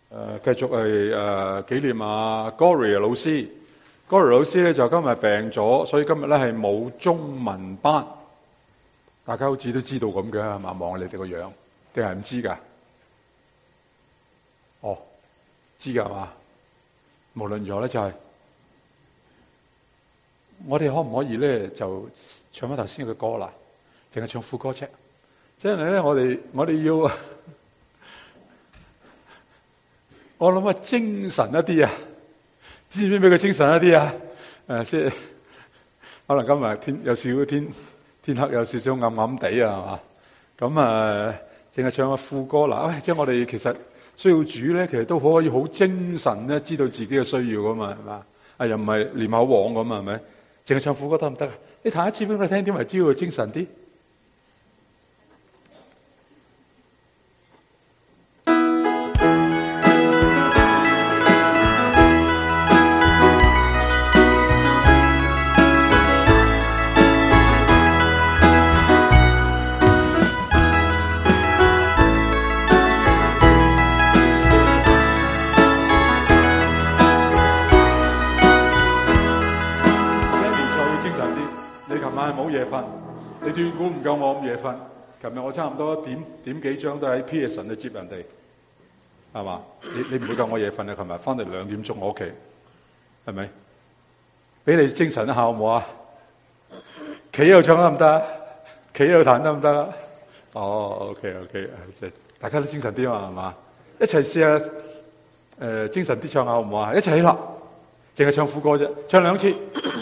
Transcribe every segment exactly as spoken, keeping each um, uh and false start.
誒繼續係誒紀念阿 Gloria 老師。Gloria 老師咧就今日病咗，所以今日咧係冇中文班。大家好似都知道咁嘅係嘛？望你哋個樣，定係唔知㗎？哦，知㗎係嘛？無論如何咧，就係、是、我哋可唔可以咧就唱翻頭先嘅歌啦？淨係唱副歌啫。即係咧，我哋我哋要。我諗啊，精神一啲啊，知唔知俾佢精神一啲啊？誒，即係可能今日天有少少天天黑，有少少暗暗地啊，係嘛？咁啊，淨係唱個副歌嗱，喂，即係我哋其實需要主咧，其實都可以好精神咧，知道自己嘅需要噶嘛，係嘛？啊，又唔係念口簧咁啊，係咪？淨係唱副歌得唔得啊？你彈一次俾我聽，點為知道精神啲？冇夜瞓，你斷估唔夠我咁夜瞓。琴日我差唔多點點幾張都喺 Pearson 去接人哋，係嘛？你你唔會夠我夜瞓啊！琴日翻嚟兩點鐘我屋企，係咪？俾你精神一下好唔好啊？企喺度唱得唔得？企喺度彈得唔得？哦 ，OK OK， 即係大家都精神啲啊嘛，係嘛？一齊試下誒、呃，精神啲唱下好唔好啊？一齊起立，淨係唱副歌啫，唱兩次。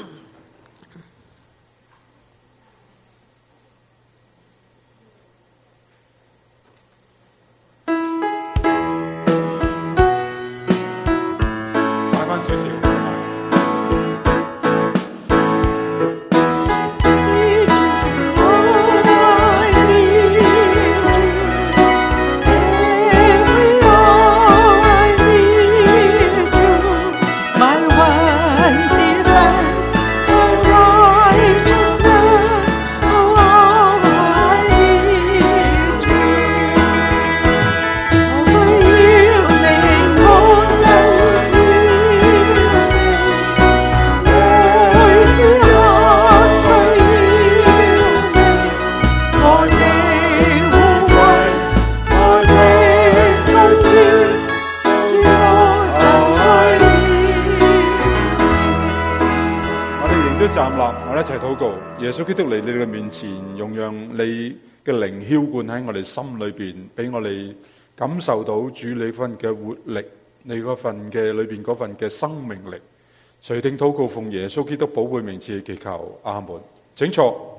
耶穌基督嚟你哋嘅面前，用讓你嘅靈澆灌喺我哋心裏邊，俾我哋感受到主你份嘅活力，你嗰份嘅裏邊嗰份嘅生命力。垂聽禱告，奉耶穌基督寶貝名字祈求，阿門。請坐。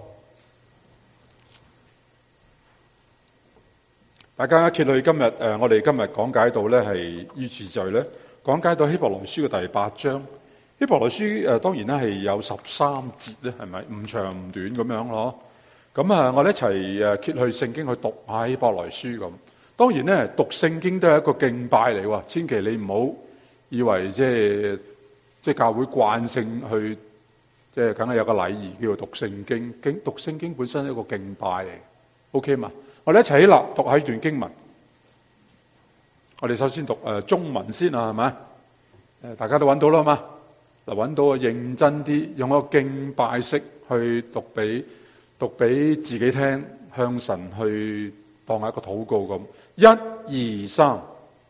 大家揭去今日誒，我哋今日講解到咧係於次序咧，講解到希伯來書嘅第八章。希伯來書誒、呃、當然咧係有十三節咧，係咪唔長唔短咁樣咯？咁啊，我哋一齊誒揭去聖經去讀下希伯來書咁。當然咧，讀聖經都係一個敬拜嚟喎，千祈你唔好以為即係即係教會慣性去，即係梗係有個禮儀叫做讀聖經。經讀聖經本身係一個敬拜嚟 ，OK 嘛？我哋一齊起立讀下一段經文。我哋首先讀誒、呃、中文先啊，係咪？誒大家都揾到啦嘛？嗱，揾到啊，認真啲，用一個敬拜式去讀俾讀俾自己聽，向神去當係一個禱告咁。一、二、三。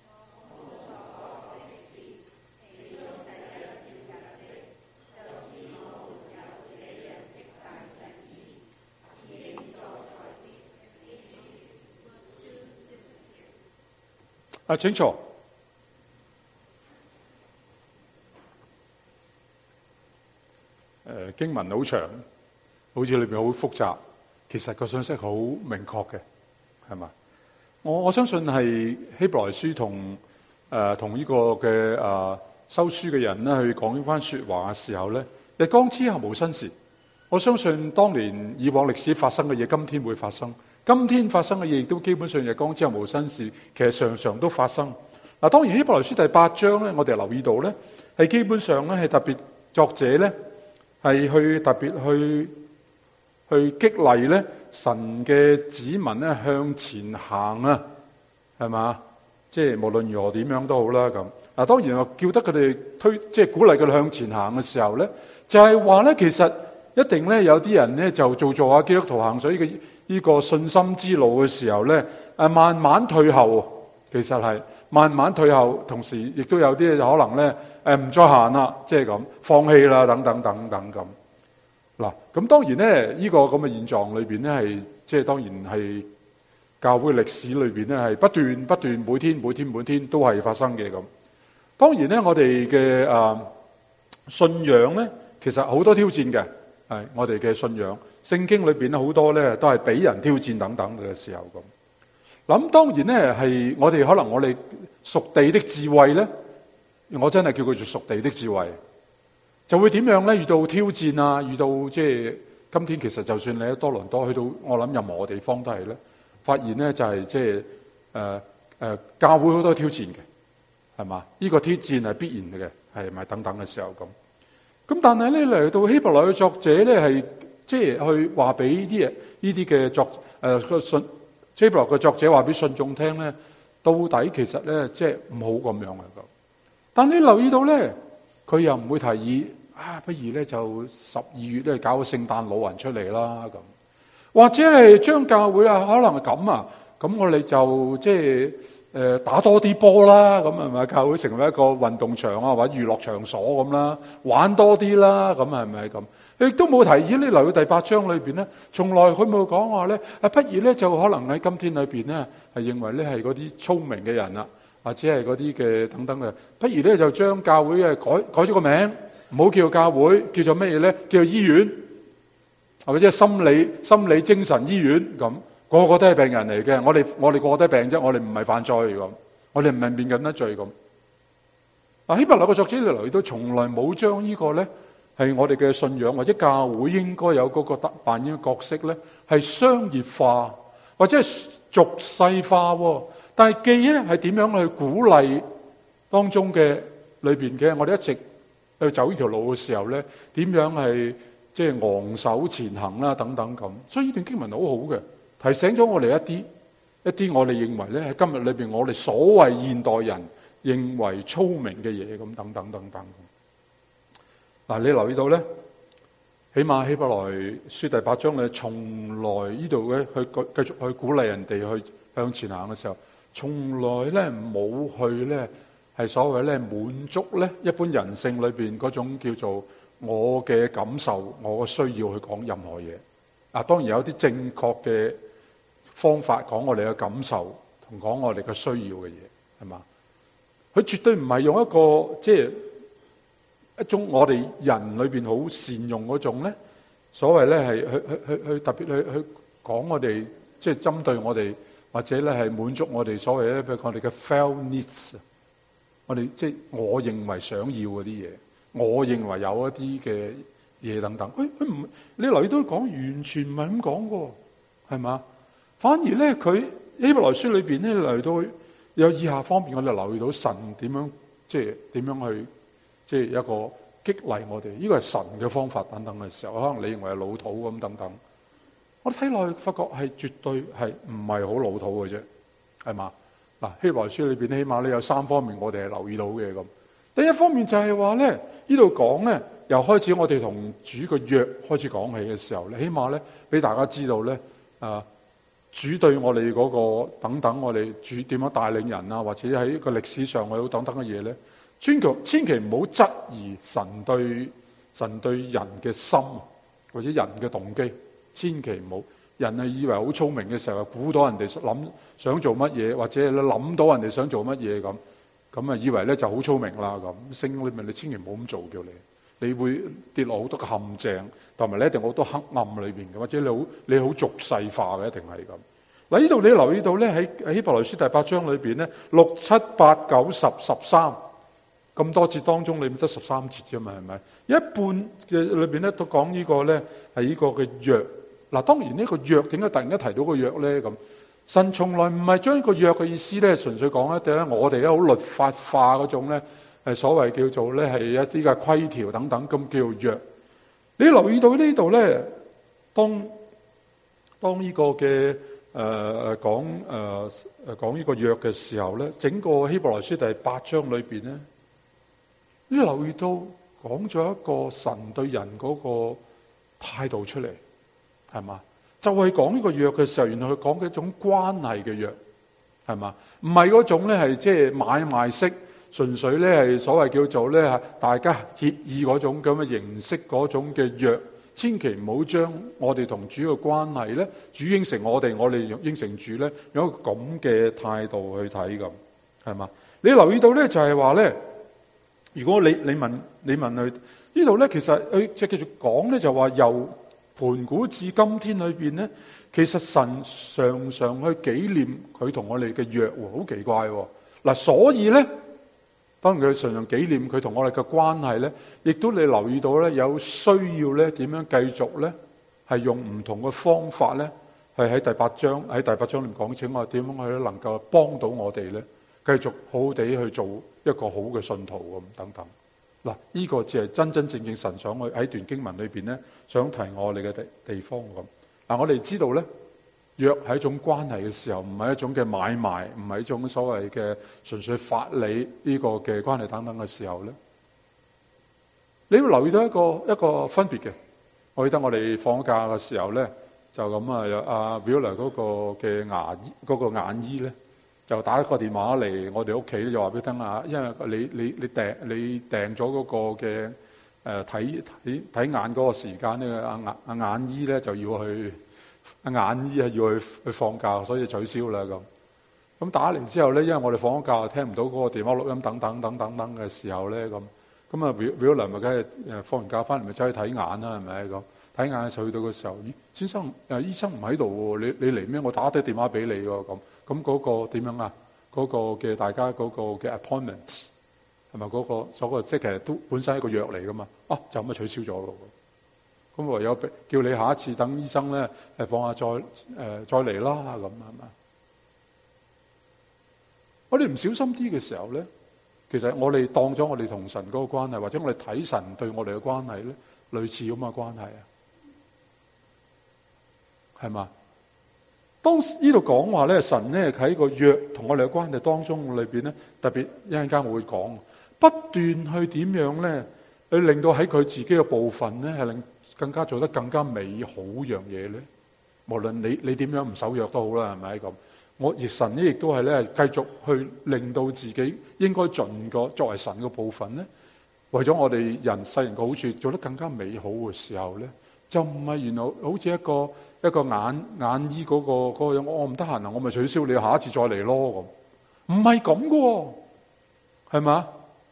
啊，請坐。誒經文好長，好似裏邊好複雜，其實個信息好明確嘅，係嘛？我我相信係希伯來書同誒同呢個嘅誒、呃、收書嘅人咧去講呢番説話嘅時候咧，日光之下無新事。我相信當年以往歷史發生嘅嘢，今天會發生；今天發生嘅嘢，亦都基本上日光之下無新事。其實常常都發生。嗱，當然希伯來書第八章咧，我哋留意到咧，係基本上咧係特別作者咧。係去特別去去激勵咧神嘅子民咧向前行啊，係嘛？即即係無論如何點樣都好啦咁。嗱，當然我叫得佢哋推，即係鼓勵佢哋向前行嘅時候咧，就係話咧，其實一定咧有啲人咧就做做下基督徒行水嘅呢個信心之路嘅時候咧，誒慢慢退後，其實係慢慢退後，同時亦都有啲可能咧誒唔再行啦，即係咁放棄啦，等等等等咁。嗱，咁當然咧，呢個咁嘅現狀裏邊咧係即係當然係教會歷史裏邊咧係不斷不斷每天每天每天都係發生嘅咁。當然咧，我哋嘅誒信仰咧，其實好多挑戰嘅，係我哋嘅信仰。聖經裏邊咧好多咧都係俾人挑戰等等嘅時候咁。嗱，咁當然咧係我哋可能我哋屬地的智慧咧，我真係叫佢做屬地的智慧。就會點樣咧？遇到挑戰啊，遇到即係今天其實就算你喺多倫多去到，我諗任何地方都係咧，發現咧就係即係誒誒教會好多挑戰嘅，係嘛？呢個挑戰係必然嘅，係咪等等嘅時候咁？咁但係咧嚟到希伯來嘅作者咧係即係去話俾啲嘢呢啲嘅作誒個信希伯來嘅作者話俾信眾聽咧，到底其實咧即係唔好咁樣嘅咁。但你留意到咧，佢又唔會提議。啊，不如咧就十二月咧搞個聖誕老人出嚟啦咁，或者係將教會啊，可能係咁啊，咁我哋就即係誒打多啲波啦，咁係咪教會成為一個運動場啊或者娛樂場所咁啦，玩多啲啦，咁係咪咁？亦都冇提議呢，留到第八章裏邊咧，從來佢冇講話咧，啊不如咧就可能喺今天裏邊咧係認為咧係嗰啲聰明嘅人啦，或者係嗰啲嘅等等嘅，不如咧就將教會嘅改改咗個名。唔好叫教會，叫做咩嘢咧？叫做醫院，或者係心理、心理精神醫院咁，個個都係病人嚟嘅。我哋我哋個個都係病啫，我哋唔係犯罪咁，我哋唔係面緊得罪咁。嗱，希伯來嘅作者你留意到，從來冇將呢個咧係我哋嘅信仰或者教會應該有嗰個得扮演嘅角色咧，係商業化或者係俗世化。但係既咧係點樣去鼓勵當中嘅裏邊嘅，我哋一直。去走呢條路嘅時候咧，點樣係即係昂首前行啦，等等咁。所以呢段經文好好嘅，提醒咗我哋一啲一啲我哋認為咧喺今日裏邊我哋所謂現代人認為聰明嘅嘢咁，等等等等。嗱，你留意到咧，起碼希伯來書第八章咧，從來呢度咧去繼續去鼓勵人哋去向前行嘅時候，從來咧冇去咧。係所謂咧滿足咧一般人性裏邊嗰種叫做我嘅感受，我嘅需要去講任何嘢。啊，當然有啲正確嘅方法講我哋嘅感受同講我哋嘅需要嘅嘢，係嘛？佢絕對唔係用一個即係一種我哋人裏邊好善用嗰種咧，所謂咧係去去去去特別去去講我哋即係針對我哋或者咧係滿足我哋所謂咧譬如我哋嘅 felt needs。我哋即係我認為想要嗰啲嘢，我認為有一啲嘅嘢等等。佢佢唔，你留意到講完全唔係咁講嘅，係嘛？反而咧，佢希伯來書裏邊咧嚟到有以下方面，我哋留意到神點樣即係點樣去即係一個激勵我哋。呢個係神嘅方法等等嘅時候，可能你認為係老土咁等等。我睇落去發覺係絕對係唔係好老土嘅啫，係嘛？嗱，希伯來書裏邊起碼咧有三方面我哋係留意到嘅咁。第一方面就係話咧，呢度講咧，由開始我哋同主嘅約開始講起嘅時候咧，起碼咧俾大家知道咧，啊，主對我哋嗰個等等，我哋主點樣帶領人啊，或者喺一個歷史上我有等等嘅嘢咧，千祈千祈唔好質疑神對神對人嘅心或者人嘅動機，千祈唔好。人係以為好聰明嘅時候，估到人哋諗想做乜嘢，或者諗到人哋想做乜嘢咁，咁啊以為咧就好聰明啦咁。聖經裏面你千祈唔好咁做，叫你，你會跌落好多嘅陷阱，同埋你一定好多黑暗裏邊嘅，或者你好你好俗世化嘅，一定係咁。嗱，呢度你留意到咧喺希伯來書第八章裏邊咧，六七八九十十三咁多節當中，你唔得十三節啫嘛，係咪？一半嘅裏邊咧都講呢個咧係呢個嘅約。嗱，當然呢個約點解突然間提到個約咧？咁神從來唔係將個約嘅意思咧，純粹講一啲咧，我哋咧好律法化嗰種咧，係所謂叫做咧係一啲嘅規條等等咁叫做約。你留意到呢度咧，當當呢個嘅誒講誒誒講呢個約嘅時候咧，整個希伯來書第八章裏邊咧，你留意到講咗一個神對人嗰個態度出嚟，係嘛？就係講呢個約嘅時候，原來佢講嘅一種關係嘅約，係嘛？唔係嗰種咧係即係買賣式，純粹咧係所謂叫做咧大家協議嗰種咁嘅形式嗰種嘅約。千祈唔好將我哋同主嘅關係咧，主應承我哋，我哋應承主咧，用一個咁嘅態度去睇咁，係嘛？你留意到咧，就係話咧，如果你你問你問佢呢度咧，其實佢即係繼續講咧，就話由盤古至今天裏邊咧，其實神常常去紀念佢同我哋嘅約喎，好奇怪喎。嗱，所以咧。當然佢常常紀念佢同我哋嘅關係咧，亦都你留意到咧，有需要咧點樣繼續咧，係用唔同嘅方法咧，係喺第八章喺第八章裏面講清我點樣去能夠幫到我哋咧，繼續好好地去做一個好嘅信徒咁等等。嗱，呢個只係真真正正神想去喺段經文裏邊咧，想提我哋嘅地地方咁。嗱，我哋知道咧。約係一種關係嘅時候，唔係一種嘅買賣，唔係一種所謂嘅純粹法理呢個嘅關係等等嘅時候咧，你要留意到一個一個分別嘅。我記得我哋放假嘅時候咧，就咁啊，有阿表嚟嗰個嘅牙醫嗰、嗰個眼醫咧，就打一個電話嚟我哋屋企咧，就話俾佢聽啊，因為你你你訂你訂咗嗰個嘅誒睇睇睇眼嗰個時間咧，阿眼阿眼醫咧就要去。眼醫啊，要去去放假，所以取消啦咁。咁打嚟之後咧，因為我哋放咗假，聽唔到嗰個電話錄音等等等等等嘅時候咧，咁咁啊，表表娘咪梗係誒放完假翻嚟咪走去睇眼啦，係咪咁？睇眼嘅時候去到嘅時候，咦，先生誒醫生唔喺度喎，你你嚟咩？我打啲電話俾你喎，咁咁嗰個點樣啊？嗰、嗰個嘅大家嗰個嘅 appointment 係咪嗰個所謂即係其實都本身係一個約嚟噶嘛？啊，就咁啊取消咗咯。咁唯有叫你下一次等醫生咧，誒放下再誒、呃、再嚟啦咁係嘛？我哋唔小心啲嘅時候咧，其實我哋當咗我哋同神嗰個關係，或者我哋睇神對我哋嘅關係咧，類似咁嘅關係啊，係嘛？當呢度講話咧，神咧喺個約同我哋嘅關係當中裏邊咧，特別一陣間我會講，不斷去點樣咧，去令到喺佢自己嘅部分咧，係令更加做得更加美好樣嘢咧。無論你你點樣唔守約都好啦，係咪咁？我亦神咧亦都係咧繼續去令到自己應該盡個作為神嘅部分咧，為咗我哋人世人嘅好處，做得更加美好嘅時候咧，就唔係原來好似一個一個眼眼醫嗰個嗰個樣，我唔得閒啊，我咪取消你，下一次再嚟咯咁，唔係咁噶，係嘛？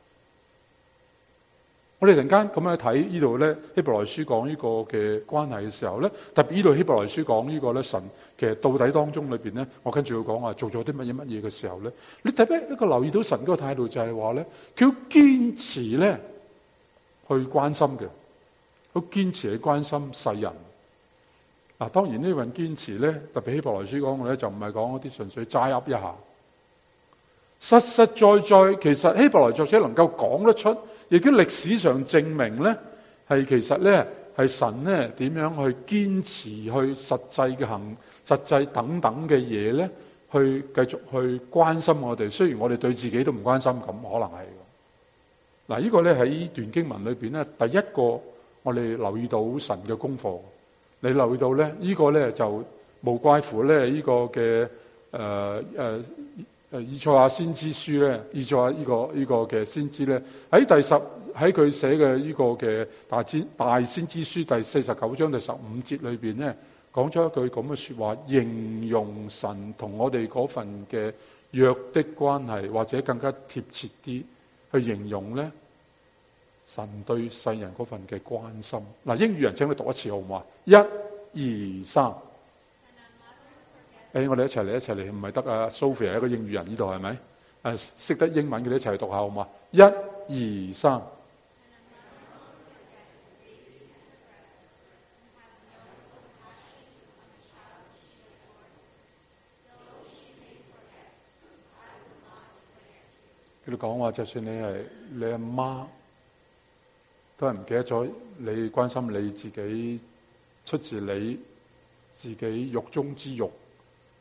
我哋突然間咁樣睇呢度咧，希伯來書講呢個嘅關係嘅時候咧，特別呢度希伯來書講呢個咧，神其實到底當中裏邊咧，我跟住要講話做咗啲乜嘢乜嘢嘅時候咧，你特別一個留意到神嗰個態度就係話咧，佢要堅持咧去關心嘅，好堅持去關心世人。嗱，當然呢份堅持咧，特別希伯來書講嘅咧，就唔係講嗰啲純粹齋噏一下，實實在在，其實希伯來作者能夠講得出。亦都歷史上證明咧，係其實咧係神咧點樣去堅持去實際嘅行、實際等等嘅嘢咧，去繼續去關心我哋。雖然我哋對自己都唔關心，咁可能係。嗱，呢個咧喺呢段經文裏邊咧，第一個我哋留意到神嘅功課。你留意到咧，呢個咧就無怪乎咧呢個嘅誒誒。誒以賽亞先知書咧，以賽亞呢個呢個嘅先知咧，喺第十喺佢寫嘅呢個嘅大先大先知書第四十九章第十五節裏邊咧，講咗一句咁嘅説話，形容神同我哋嗰份嘅約的關係，或者更加貼切啲去形容咧神對世人嗰份嘅關心。嗱，英語人請你讀一次好唔好啊？一、二、三。誒、哎，我哋一齊嚟，一齊嚟，唔係得啊 Sophia 係一個英語人呢度係咪？誒，識得英文嘅，你一齊嚟讀下好嘛？一、二、三。佢哋講話，就算你係你阿媽，都係唔記得咗你關心你自己，出自你自己肉中之肉。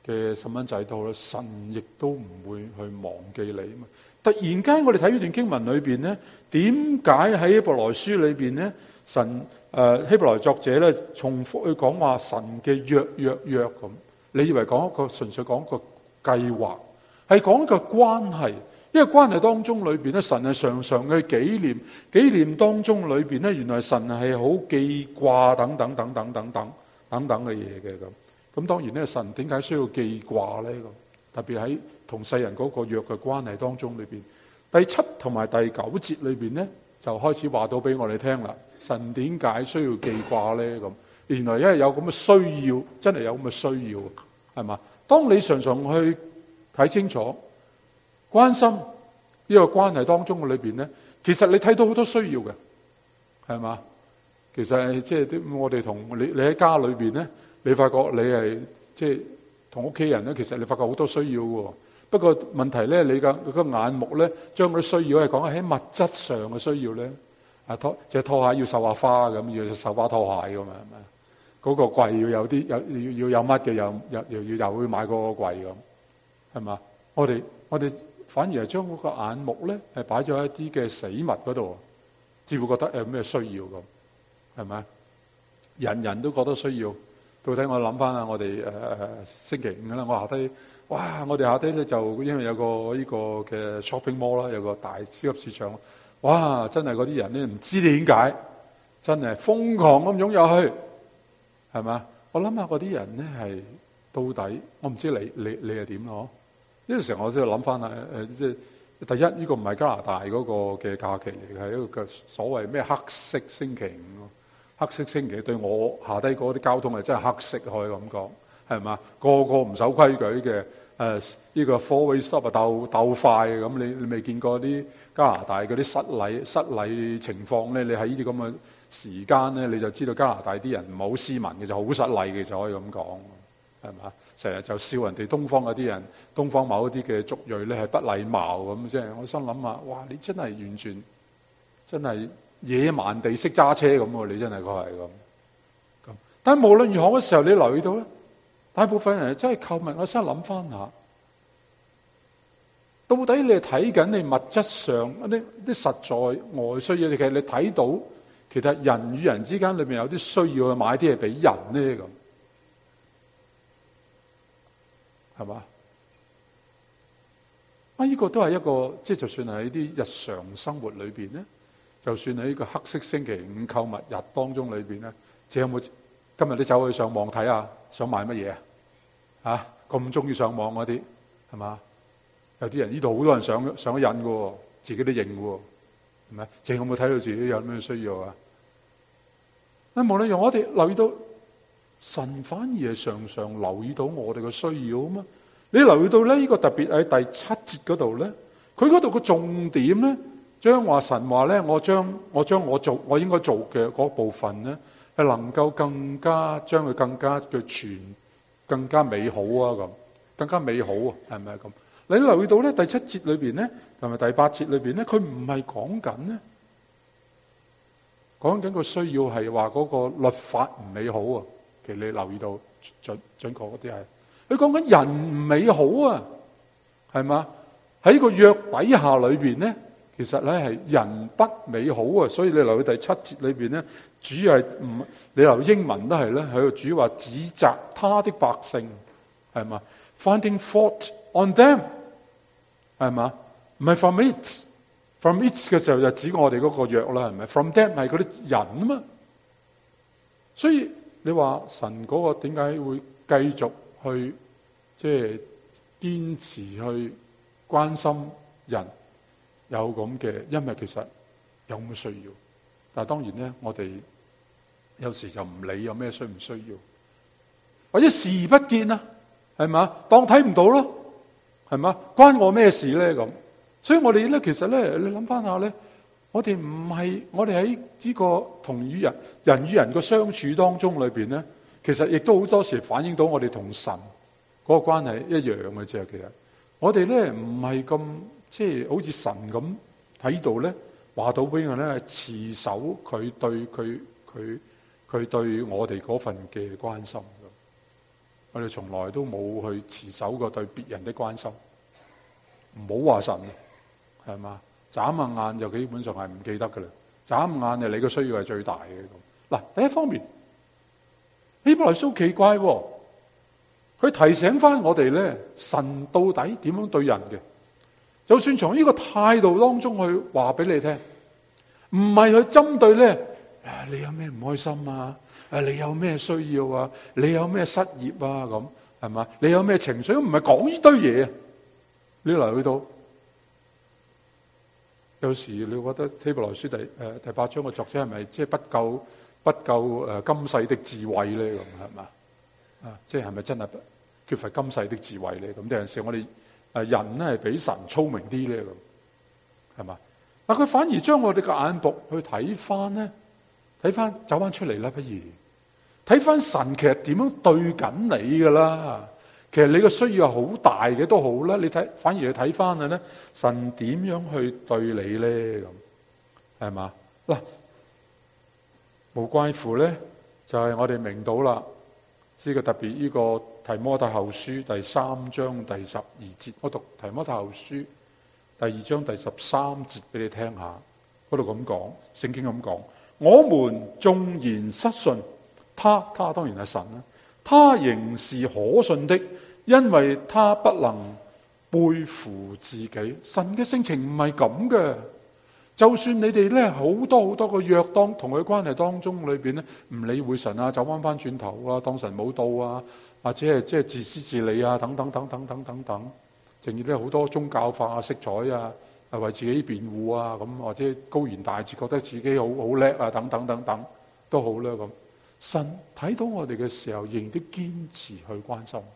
嘅細蚊仔都好啦，神亦都唔會去忘記你啊嘛。突然間我哋睇呢段經文裏邊咧，點解喺希伯來書裏邊咧，神誒、呃、希伯來作者咧重複去講話神嘅約約約咁？你以為講一個純粹講一個計劃，係講一個關係，因為關係當中裏邊咧，神係常常去紀念，紀念當中裏邊咧，原來神係好記掛等等等等等等等等嘅嘢嘅咁。咁當然咧，神點解需要記掛咧？咁特別喺同世人嗰個約嘅關係當中裏邊，第七同埋第九節裏邊咧，就開始話到俾我哋聽啦。神點解需要記掛咧？咁原來因為有咁嘅需要，真係有咁嘅需要，係嘛？當你常常去睇清楚、關心呢個關係當中嘅裏邊咧，其實你睇到好多需要嘅，係嘛？其實即係啲我哋同你你喺家裏邊咧。你發覺你係即係同屋企人咧，其實你發覺好多需要喎。不過問題咧，你個個眼目咧，將嗰啲需要係講喺物質上嘅需要咧。啊拖隻拖鞋要繡下花咁，要繡花拖鞋㗎嘛，係咪？嗰個櫃要有啲有要要有乜嘅，又又又要又會買嗰個櫃咁，係嘛？我哋我哋反而係將嗰個眼目咧係擺咗喺一啲嘅死物嗰度，似乎覺得有咩需要咁，係咪？人人都覺得需要。到底我諗翻啊，我哋誒誒星期五啦，我下低，哇！我哋下低咧就因為有個呢個嘅 shopping mall 啦，有個大超級市場，哇！真係嗰啲人咧唔知點解，真係瘋狂咁湧入去，係嘛？我諗下嗰啲人咧係到底，我唔知你你你係點咯？呢個時候我都要諗翻啊誒，即係第一呢個唔係加拿大嗰個嘅假期嚟嘅，係一個嘅所謂咩黑色星期五。黑色星期對我下低嗰啲交通係真係黑色，可以咁講，係嘛？個個唔守規矩嘅，誒呢個 four-way stop 啊，鬥鬥快嘅咁，你你未見過啲加拿大嗰啲失禮失禮情況咧？你喺呢啲咁嘅時間咧，你就知道加拿大啲人唔係好斯文嘅，就好失禮嘅，就可以咁講，係嘛？成日就笑人哋東方嗰啲人，東方某一啲嘅族裔咧係不禮貌咁，即係我心諗下，哇！你真係完全真係。野蠻地識揸車咁喎，你真係佢係咁咁。但係無論如何嘅時候，你留意到咧，大部分人真係購物。我先諗翻下，到底你係睇緊你物質上一啲啲實在外需要，其實你睇到，其實人與人之間裏面有啲需要去買啲嘢俾人咧咁，係嘛？啊，呢個都係一個，即係就算係喺啲日常生活裏邊咧。就算喺呢個黑色星期五購物日當中裏邊咧，即係有冇今日你走去上網睇下，想買乜嘢啊？嚇咁中意上網嗰啲係嘛？有啲人呢度好多人上上咗癮嘅喎，自己都認嘅喎，係咪？即係有冇睇到自己有咩需要啊？啊，無論由我哋留意到，神反而係常常留意到我哋嘅需要啊嘛。你留意到咧，呢個特別喺第七節嗰度咧，佢嗰度個重點咧。將話神話咧，我將我將我做我應該做嘅嗰部分咧，係能夠更加將佢更加嘅全更加美好啊咁，更加美好啊，係咪咁？你留意到咧，第七節裏邊咧，同埋第八節裏邊咧，佢唔係講緊咧，講緊個需要係話嗰個律法唔美好啊。其實你留意到準準確嗰啲係，佢講緊人唔美好啊，係嘛？喺個約底下裏邊咧。其實咧係人不美好啊，所以你留去第七節裏邊咧，主要係唔你留英文都係咧，喺度主要話指責他的百姓係嘛 ，finding fault on them 係嘛，唔係 from it，from it 嘅時候就指我哋嗰個約啦，係咪 ？from them 係嗰啲人啊嘛，所以你話神嗰個點解會繼續去即係堅持去關心人？有咁嘅，因為其實有咁嘅需要，但係當然咧，我哋有時就唔理有咩需唔需要，或者視而不見啊，係嘛？當睇唔到咯，係嘛？關我咩事咧咁？所以我哋咧，其實咧，你諗翻下咧，我哋唔係我哋喺呢個同與人人與人嘅相處當中裏邊咧，其實亦都好多時反映到我哋同神嗰個關係一樣嘅啫。其實我哋咧唔係咁。即係好似神咁睇到咧，話到俾我咧係持守佢對佢佢佢對我哋嗰份嘅關心咁。 我哋從來都冇去持守過對別人的關心。唔好話神，係嘛？眨下眼就基本上係唔記得噶啦。眨下眼就你個需要係最大嘅。嗱，第一方面，希伯來書奇怪喎，佢提醒翻我哋咧，神到底點樣對人嘅？就算從呢個態度當中去話俾你聽，唔係去針對咧，誒，你有咩唔開心啊？誒，你有咩需要啊？你有咩失業啊？咁係嘛？你有咩情緒？唔係講呢堆嘢啊！你嚟去到，有時你覺得希伯來書第誒第八章嘅作者係咪即係不夠不夠誒今世的智慧咧？咁係嘛？啊，即係係咪真係缺乏今世的智慧咧？咁有陣時我哋誒人咧係比神聰明啲咧，咁係嘛？但佢反而將我哋嘅眼目去睇翻咧，睇翻走翻出嚟啦，不如睇翻神其實點樣對緊你噶啦？其實你個需要係好大嘅都好啦，你睇反而去睇翻嘅咧，神點樣去對你咧？咁係嘛？嗱，無怪乎咧，就係、是、我哋明到啦。呢個特別呢個提摩太後書第三章第十二節，我讀提摩太後書第二章第十三節俾你聽下。嗰度咁講，聖經咁講：我們縱然失信，他他當然係神啦。他仍是可信的，因為他不能背負自己。神嘅性情唔係咁嘅，就算你哋咧好多好多個約當同佢關係當中裏邊咧，唔理會神啊，走翻翻轉頭啊，當神冇到啊，或者係即係自私自利啊，等等等等等等等，仲要咧好多宗教化色彩啊，係為自己辯護啊，咁或者高言大志，覺得自己好好叻啊，等等等等都好啦咁。神睇到我哋嘅時候，仍然都堅持去關心。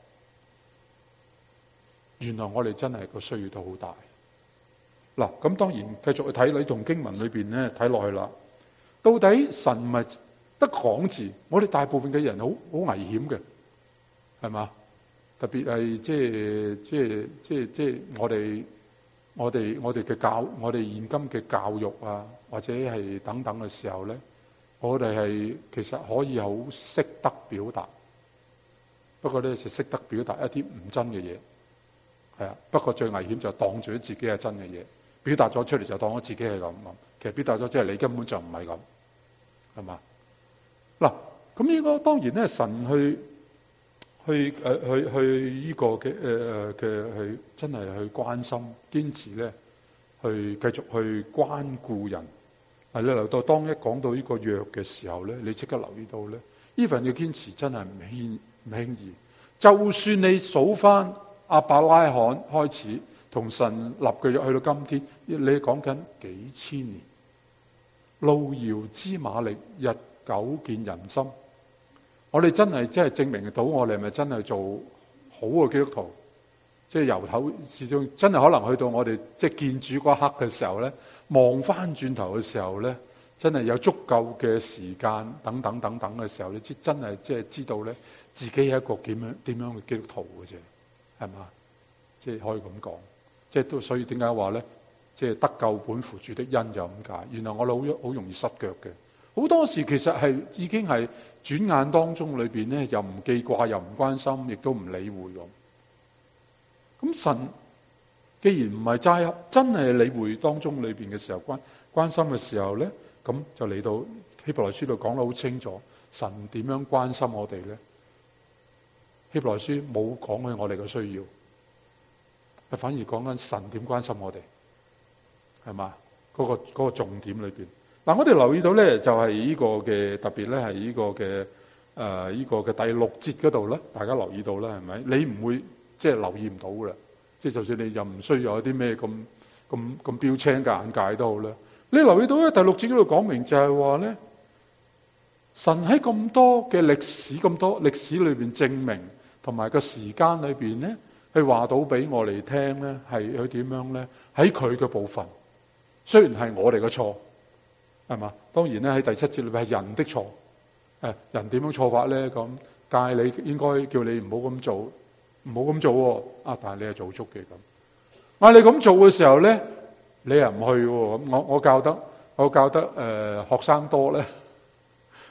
原來我哋真係個需要都好大。嗱，咁當然繼續去睇你同經文裏邊咧睇落去啦。到底神唔係得講字？我哋大部分嘅人好好危險嘅，係嘛？特別係即係即係即係即係我哋我哋我哋嘅教我哋現今嘅教育啊，或者係等等嘅時候咧。我哋係其實可以好識得表達，不過咧就識得表達一啲唔真嘅嘢，係啊。不過最危險就係當住自己係真嘅嘢，表達咗出嚟就當咗自己係咁。其實表達咗即係你根本就唔係咁，係嘛？嗱，咁應該當然咧，神去去誒、呃、去去呢個嘅誒誒嘅去真係去關心、堅持咧，去繼續去關顧人。係咧，留到當一講到呢個約嘅時候咧，你即刻留意到咧，呢份嘅堅持真係唔輕唔輕易。就算你數翻亞伯拉罕開始同神立嘅約，去到今天，你講緊幾千年，路遙知馬力，日久見人心。我哋真係真係證明到我哋係咪真係做好嘅基督徒？即係由頭始終真係可能去到我哋即係見主嗰刻嘅時候咧。望翻轉頭嘅時候咧，真係有足夠嘅時間等等等等嘅時候，你知真係即係知道咧，自己係一個點樣點樣嘅基督徒嘅啫，係嘛？即係可以咁講，即係都所以點解話咧，即係得救本乎主的恩就咁解。原來我哋好好容易失腳嘅，好多時其實係已經係轉眼當中裏邊咧，又唔記掛，又唔關心，亦都唔理會咁。咁神。既然唔係齋真係理會當中裏邊嘅時候關關心嘅時候咧，咁就嚟到希伯來書度講得好清楚，神點樣關心我哋咧？希伯來書冇講起我哋嘅需要，係反而講緊神點關心我哋，係嘛？嗰個嗰個重點裏邊。嗱，我哋留意到咧，就係呢個嘅特別咧，係呢個嘅誒呢個嘅第六節嗰度咧，大家留意到啦，係咪？你唔會即係留意唔到噶啦。即係就算你又唔需要有啲咩咁咁咁標青嘅眼界都好啦。你留意到咧，第六節嗰度講明就係話咧，神喺咁多嘅歷史咁多歷史裏邊證明，同埋個時間裏邊咧，去話到俾我哋聽咧，係佢點樣咧？喺佢嘅部分，雖然係我哋嘅錯，係嘛？當然咧喺第七節裏邊係人的錯，誒人點樣錯法咧？咁戒你應該叫你唔好咁做。唔好咁做喎，啊！但係你係做足嘅咁。嗌你咁做嘅時候咧，你又唔去喎。咁我我教得我教得誒、呃、學生多咧，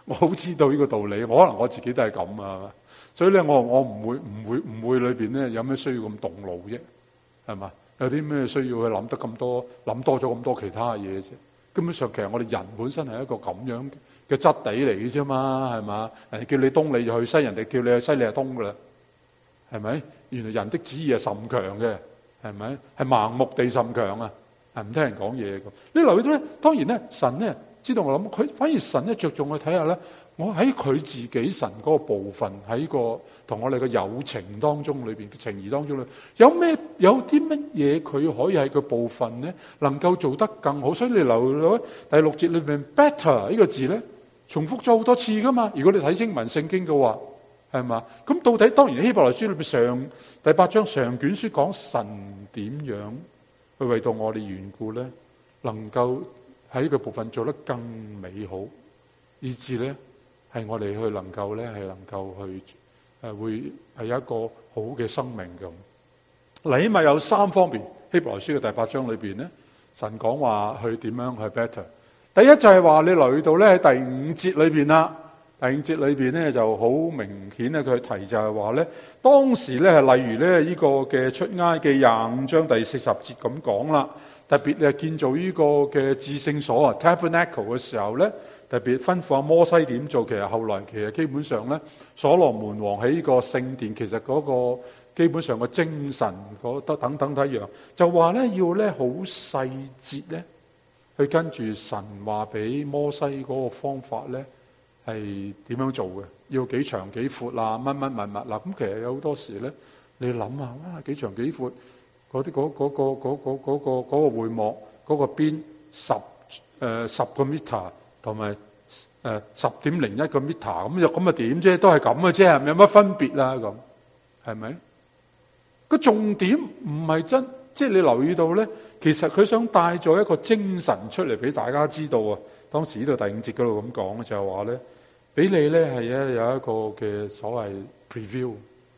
我好知道呢個道理，我可能我自己都係咁啊，所以咧我我唔會唔會唔會裏邊咧有咩需要咁動腦啫，係嘛？有啲咩需要去諗得咁多，諗多咗咁多其他嘢啫？根本上其實我哋人本身係一個咁樣嘅質地嚟嘅啫嘛，係嘛？人哋叫你東你就去西，人哋叫你去西你係東噶啦，係咪？原來人的旨意係甚強嘅，係咪？係盲目地甚強啊，係唔聽人講嘢咁。你留意到咧，當然咧，神咧知道我諗，佢反而神咧着重去睇下咧，我喺佢自己神嗰個部分，喺個同我哋嘅友情當中裏邊嘅情誼當中咧，有咩有啲乜嘢佢可以喺個部分咧能夠做得更好。所以你留意到第六節裏邊 better 呢個字咧，重複咗好多次噶嘛。如果你睇英文聖經嘅話，係嘛？咁到底當然希伯來書裏邊上第八章上卷書講神點樣去為到我哋緣故咧，能夠喺呢個部分做得更美好，以致咧係我哋去能夠咧係能夠去誒會係有一個好嘅生命咁。嗱，起碼有三方面，希伯來書嘅第八章裏邊咧，神講話去點樣去 better。第一就係話你留意到咧喺第五節裏邊啦。第五節裏邊咧就好明顯咧，佢提就係話咧，當時咧係例如咧呢個嘅出埃及廿五章第四十節咁講啦，特別咧建造呢個嘅至聖所啊 Tabernacle 嘅時候咧，特別吩咐阿摩西點做。其實後來其實基本上咧，所羅門王喺呢個聖殿，其實嗰個基本上個精神嗰得等等一樣，就話咧要咧好細節咧去跟住神話俾摩西嗰個方法咧。係點樣做嘅？要幾長幾闊啊？乜乜物物啦？咁其實有好多時咧，你諗下，哇，幾長幾闊？嗰啲嗰嗰個嗰個嗰個嗰個會幕嗰個邊十誒十個 meter 同埋誒十點零一個 meter 咁又咁啊點啫？都係咁嘅啫，係咪有乜分別啦？咁係咪？個重點唔係真，即係你留意到咧，其實佢想帶咗一個精神出嚟俾大家知道啊。當時呢度第五節嗰度咁講就係話咧，俾你咧係有有一個嘅所謂 preview，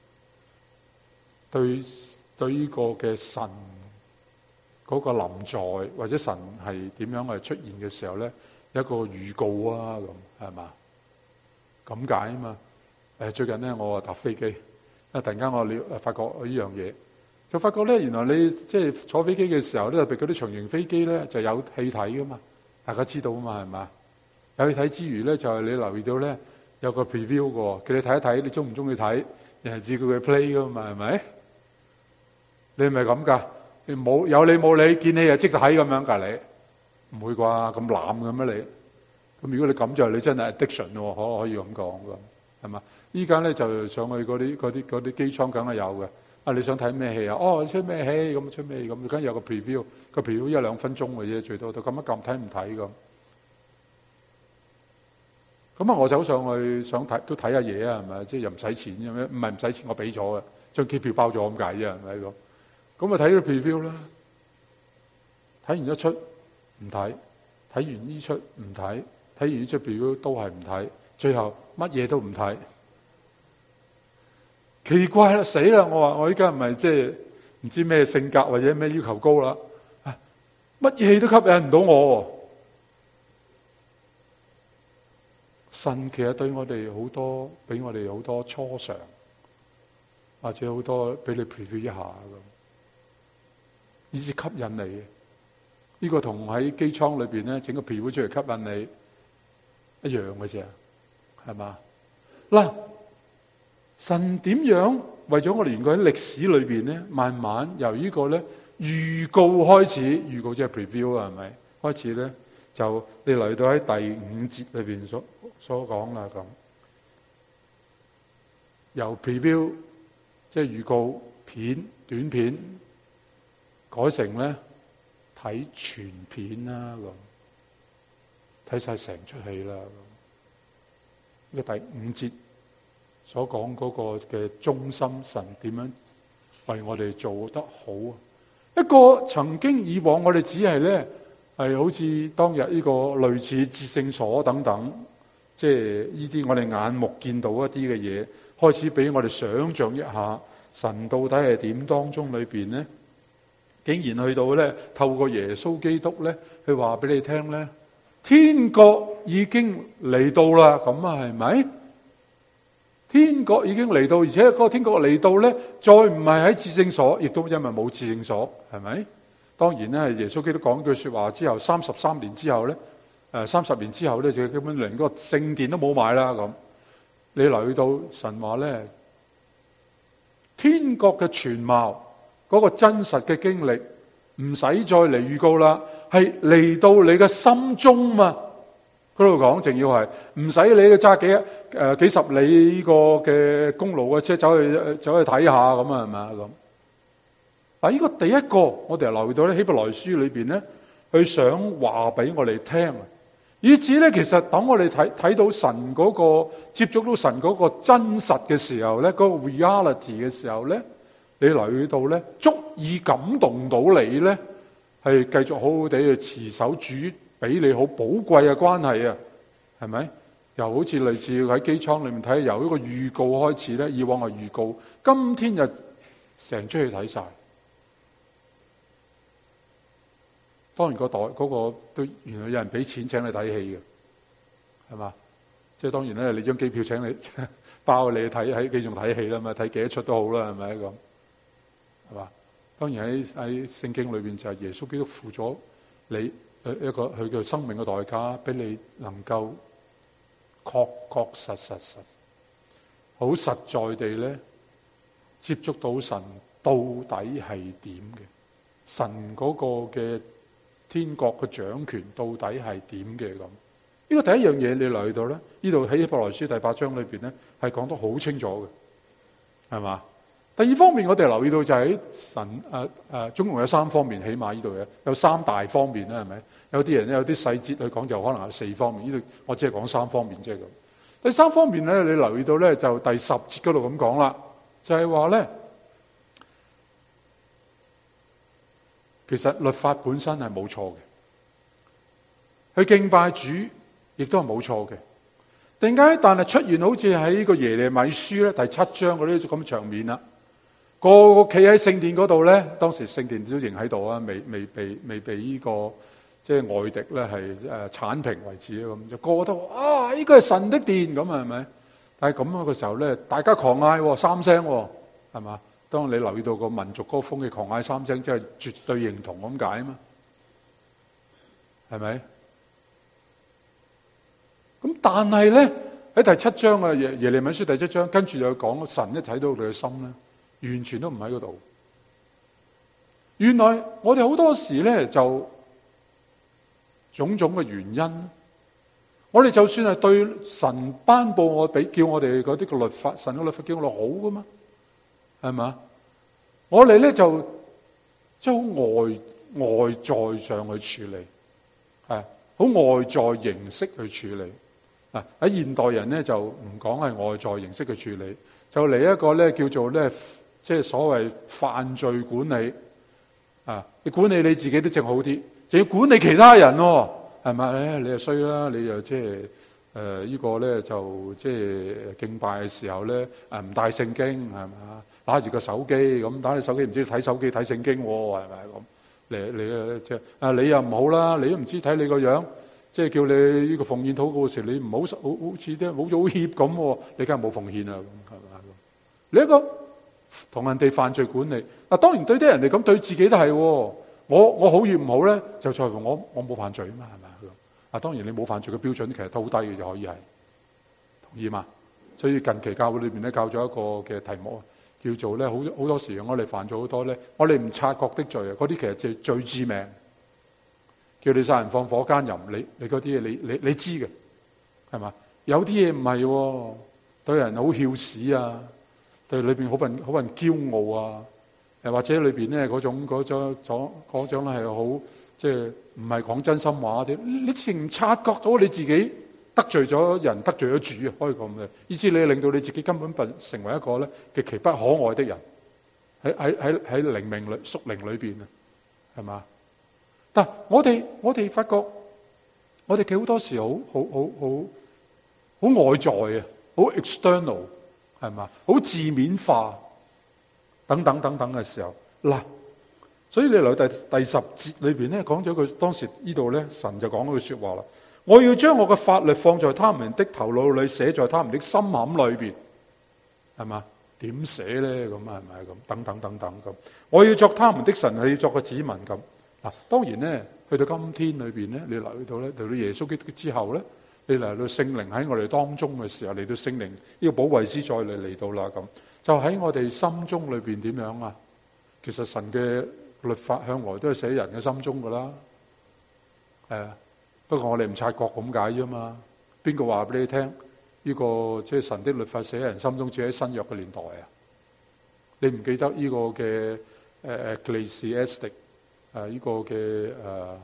對對呢個嘅神嗰個臨在或者神係點樣去出現嘅時候咧，有一個預告啊，咁係嘛？咁解啊嘛？誒最近咧我啊搭飛機，啊突然間我了發覺呢樣嘢，就發覺咧原來你即係坐飛機嘅時候咧，特別嗰啲長型飛機咧就有戲睇噶嘛。大家知道啊嘛，係嘛？有去睇之餘咧，就係、是、你留意到咧，有個 preview 嘅，叫你睇一睇，你中唔中意睇？人係照佢嘅 play 噶嘛，係咪？你係咪咁噶？你冇有你冇你，見你就即睇咁樣噶你？唔會啩？咁濫嘅咩你？咁如果你咁就你真係 addiction 喎，可可以咁講噶，係嘛？依家咧就上去嗰啲嗰啲嗰啲機艙梗係有嘅。啊！你想睇咩戲啊？哦，出咩戲咁出咩戲咁？梗有個 preview， 個 preview 一兩分鐘嘅啫，最多都咁一撳睇唔睇咁。咁啊，我走上去想睇都睇下嘢啊，係咪？即係又唔使錢嘅咩？唔係唔使錢，我俾咗嘅，將機票包咗咁解啫，係咪咁？咁啊睇咗 preview 啦，睇完一出唔睇，睇完呢出唔睇，睇完呢出 preview 都係唔睇，最後乜嘢都唔睇。奇怪啦，死啦！我話我依家唔係即係唔知咩性格或者咩要求高啦，乜嘢都吸引唔到我。神其實對我哋好多，俾我哋好多初嘗，或者好多俾你 preview 一下咁，以至吸引你。呢、這個同喺機艙裏邊咧整個 preview 出嚟吸引你一樣嘅啫，係嘛？嗱。神點樣為咗我哋原來喺歷史裏邊咧，慢慢由呢個咧預告開始，預告即係 preview 啊，係咪？開始咧就你嚟到喺第五節裏邊所所講啦，咁由 preview 即係預告片短片改成咧睇全片啦，咁睇晒成出戲啦，咁呢個第五節。所講嗰個嘅中心，神點樣為我哋做得好啊？一個曾經以往我哋只係咧係好似當日呢個類似至聖所等等，即係呢啲我哋眼目見到一啲嘅嘢，開始俾我哋想象一下神到底係點當中裏邊咧，竟然去到咧透過耶穌基督咧去話俾你聽咧， 天國已經嚟到啦，咁啊係咪？天國已經嚟到，而且嗰個天國嚟到咧，再唔係喺至聖所，亦都因為冇至聖所，係咪？當然咧，係耶穌基督講句說話之後，三十三年之後咧，誒三十年之後咧，就基本連嗰個聖殿都冇埋啦。咁你留意到神話咧，天國嘅全貌，嗰個真實嘅經歷，唔使再嚟預告啦，係嚟到你嘅心中嘛。嗰度講，仲要係唔使你去揸幾誒幾十里呢個嘅公路嘅車走去走去睇下咁啊，係咪啊咁？嗱，呢個第一個我哋留意到咧，希伯來書裏邊咧，佢想話俾我哋聽，以至咧其實等我哋睇睇到神嗰個接觸到神嗰個真實嘅時候咧，嗰個 reality 嘅時候咧，你留意到咧，足以感動到你咧，係繼續好好地去持守主俾你好寶貴嘅關係啊，係咪？又好似類似喺機艙裏面睇，由一個預告開始咧，以往係預告，今天就成出去睇晒。當然個袋嗰個都原來有人俾錢請你睇戲嘅，係嘛？即係當然咧，你張機票請你包你睇喺機場睇戲啦嘛，睇幾多出都好啦，係咪咁？係嘛？當然喺喺聖經裏邊就係耶穌基督付咗你一個佢嘅生命嘅代價，俾你能夠確確實實實好實在地咧接觸到神到底係點嘅，神嗰個嘅天國嘅掌權到底係點嘅咁。呢個第一樣嘢你留意到咧，呢度喺希伯來書第八章裏邊咧係講得好清楚嘅，係嘛？第二方面我哋留意到就係神誒誒，總共有三方面，起碼呢度嘅有三大方面啦，係咪？有啲人咧有啲細節去講就可能有四方面，呢度我只係講三方面啫咁。第三方面咧，你留意到咧就第十節嗰度咁講啦，就係話咧，其實律法本身係冇錯嘅，去敬拜主亦都係冇錯嘅。點解？但係出現好似喺呢個耶利米書咧第七章嗰啲咁嘅場面啦。個個企喺聖殿嗰度咧，當時聖殿都仍喺度啊，未未被未被呢個即係外敵咧係誒剷平為止啊，咁就個個都話啊，呢個係神的殿咁啊，係咪？但係咁樣嘅時候咧，大家狂嗌三聲，係嘛？當你留意到個民族嗰個風氣狂嗌三聲，即係絕對認同咁解啊嘛，係咪？咁但係咧喺第七章啊，耶耶利米書第七章，跟住就講神一睇到佢嘅心咧。完全都唔喺嗰度。原來我哋好多時咧就種種嘅原因，我哋就算係對神頒布我俾叫我哋嗰啲嘅律法，神嘅律法叫我哋好噶嘛，係嘛？我哋咧就即係好外外在上去處理，係好外在形式去處理。啊喺現代人咧就唔講係外在形式去處理，就嚟一個咧叫做咧。即係所謂犯罪管理啊！你管理你自己都正好啲，仲要管理其他人喎，係咪咧？你又衰啦！你又即係誒呢個咧就即係敬拜嘅時候咧誒唔帶聖經係咪？拿住個手機咁打你手機，唔知睇手機睇聖經喎，係咪咁？你你即係啊你又唔好啦，你都唔知睇你個樣，即係叫你呢個奉獻禱告時，你唔好好好似啲好早怯咁，你梗係冇奉獻啊咁係咪？你一個。同人哋犯罪管理嗱，當然對啲人哋咁，對自己都係。我我好與唔好咧，就在乎我我冇犯罪啊嘛，係咪啊？啊，當然你冇犯罪嘅標準其實都好低嘅，就可以係同意嘛。所以近期教會裏邊咧教咗一個嘅題目，叫做咧好好多時我哋犯咗好多咧，我哋唔察覺的罪啊，嗰啲其實最最致命。叫你殺人放火奸淫，你你嗰啲嘢你你你知嘅係嘛？有啲嘢唔係，對人好囂屎啊！對裏邊好份好份驕傲啊，誒或者裏邊咧嗰種嗰種種嗰種咧係好即係唔係講真心話啲，你自然察覺到你自己得罪咗人，得罪咗主啊，可以咁嘅，以至你令到你自己根本不成為一個咧極其不可愛的人，喺喺喺喺靈命裏屬靈裏邊啊，係嘛？但我哋我哋發覺，我哋嘅好多時好好好好好外在啊，好 external。係嘛？好字面化，等等等等嘅時候，嗱，所以你嚟第第十節裏邊咧講咗句，當時呢度咧神就講咗句說話啦。 我要將我嘅法律放在他們的頭腦裏，寫在他們的心坎裏邊，係嘛？點寫咧？咁係咪咁？等等等等咁。我要作他們的神，你要作個子民咁。嗱，當然咧，去到今天裏邊咧，你嚟到咧，嚟到耶穌基督之後咧，你嚟到聖靈喺我哋當中嘅時候，嚟到聖靈呢個保惠師再嚟嚟到啦咁，就喺我哋心中裏邊點樣啊？其實神嘅律法向來都係寫人嘅心中噶啦，係啊。不過我哋唔察覺咁解啫嘛。邊個話俾你聽？呢個即係神的律法寫喺人心中，只喺新約嘅年代啊。你唔記得呢個嘅誒 Ecclesiastic 誒呢個嘅誒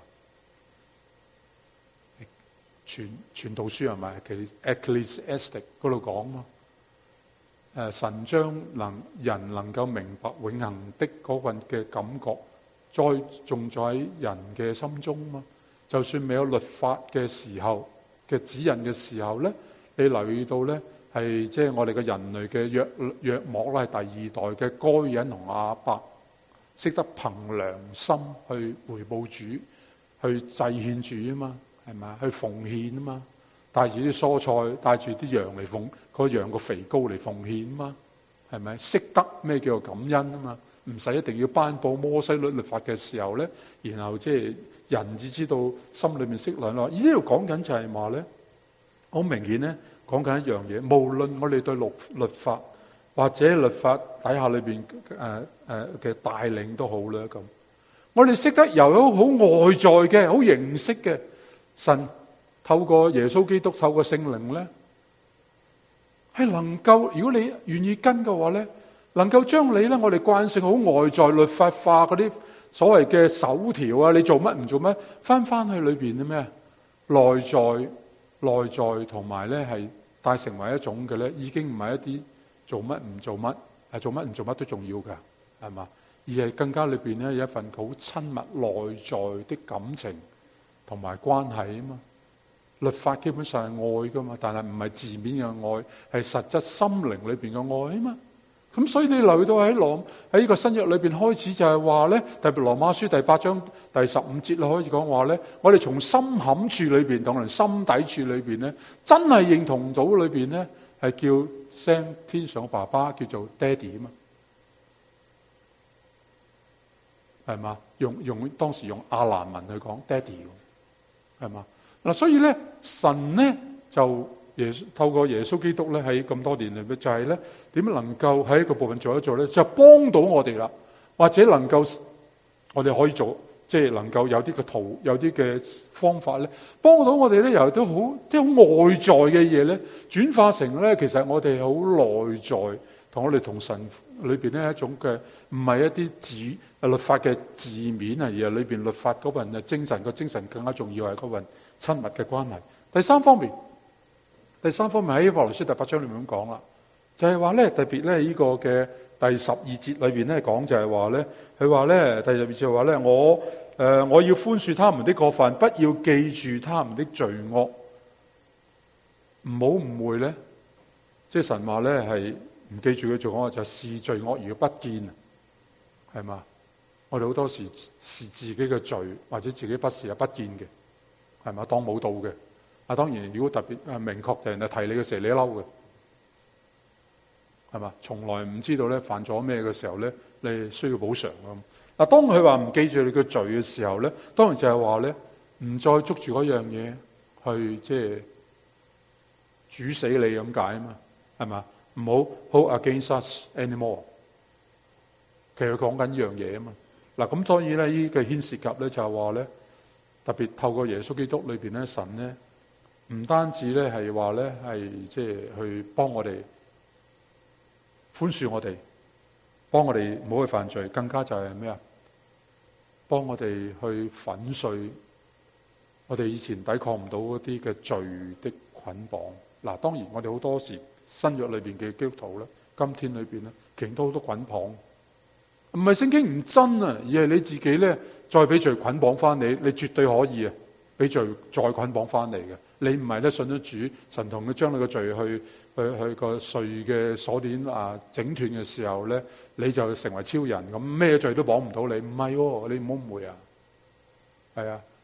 傳傳道書係咪？其 Ecclesiastic 嗰度講嘛。誒神將能人能夠明白永恆的嗰份嘅感覺，栽種在人嘅心中嘛。就算未有律法嘅時候嘅指引嘅時候咧，你留意到咧係即係我哋嘅人類嘅約約莫啦，係第二代嘅該隱同亞伯，識得憑良心去回報主，去祭獻主啊嘛，係咪？去奉獻啊嘛，帶住啲蔬菜，帶住啲羊嚟奉，個羊個肥膏嚟奉獻啊嘛，係咪？識得咩叫做感恩啊嘛？唔使一定要頒布摩西律律法嘅時候咧，然後即係人只知道心裏面識量咯。呢度講緊就係話咧，好明顯咧，講緊一樣嘢。無論我哋對律律法或者律法底下裏邊誒誒嘅帶領都好啦，咁我哋識得由好好外在嘅、好形式嘅神透過耶穌基督、透過聖靈咧，係能夠，如果你願意跟嘅話咧，能夠將你咧，我哋慣性好外在律法化嗰啲所謂嘅手條啊，你做乜唔做乜，翻翻去裏邊嘅咩內在、內在同埋咧係帶成為一種嘅咧，已經唔係一啲做乜唔做乜，係做乜唔做乜都重要噶，係嘛？而係更加裏邊咧有一份好親密內在的感情同埋關係啊嘛。律法基本上係愛噶嘛，但係唔係字面嘅愛，係實質心靈裏邊嘅愛啊嘛。咁所以你留意到喺羅喺呢個新約裏邊開始就係話咧，特別羅馬書第八章第十五節啦，開始講話咧，我哋從心坎處裏邊同人心底處裏邊咧，真係認同到裏邊咧係叫聲天上嘅爸爸叫做爹哋啊嘛，係嘛？用用當時用亞蘭文去講爹哋，係嘛？嗱，所以咧神咧就。耶穌透過耶穌基督咧喺咁多年嚟，就係咧點能夠喺一個部分做一做咧，就幫到我哋啦，或者能夠我哋可以做，即係能夠有啲嘅圖，有啲嘅方法咧，幫到我哋咧，由都好即係好外在嘅嘢咧，轉化成咧，其實我哋好內在，同我哋同神裏邊咧一種嘅，唔係一啲字律法嘅字面啊，而係裏邊律法嗰份嘅精神，個精神更加重要係嗰份親密嘅關係。第三方面。第三方面喺希伯來書第八章裏面咁講啦，就係話咧特別咧呢個嘅第十二節裏邊咧講就係話咧，佢話咧第十二節就話咧我誒、呃、我要寬恕他們的過犯，不要記住他們的罪惡。唔好誤會咧，即係神話咧係唔記住佢罪惡，就視罪惡而不見啊，係嘛？我哋好多時視自己嘅罪或者自己不是係不見嘅，係嘛？當冇到嘅。啊，當然，如果特別誒明確就人哋提你嘅時候，你嬲嘅，係嘛？從來唔知道咧犯咗咩嘅時候咧，你需要補償咁。嗱，當佢話唔記住你嘅罪嘅時候咧，當然就係話咧，唔再捉住嗰樣嘢去即係煮死你咁解啊嘛，係嘛？唔好 hold against us anymore。其實佢講緊呢樣嘢啊嘛。嗱，咁所以咧，呢個牽涉及咧就係話咧，特別透過耶穌基督裏邊咧，神咧。唔單止咧係話咧係即係去幫我哋寬恕我哋，幫我哋唔好去犯罪，更加就係咩啊？幫我哋去粉碎我哋以前抵抗唔到嗰啲嘅罪的捆綁。嗱，當然我哋好多時新約裏邊嘅基督徒咧，今天裏邊咧，其實都好多捆綁，唔係聖經唔真啊，而係你自己咧再俾罪捆綁翻你，你絕對可以啊，俾罪再捆綁翻嚟嘅。你唔係咧信咗主，神同佢將你個罪去去去個罪嘅鎖鏈啊整斷嘅時候咧，你就成為超人咁，咩罪都綁唔到你。唔係喎，你唔好誤會啊。係啊，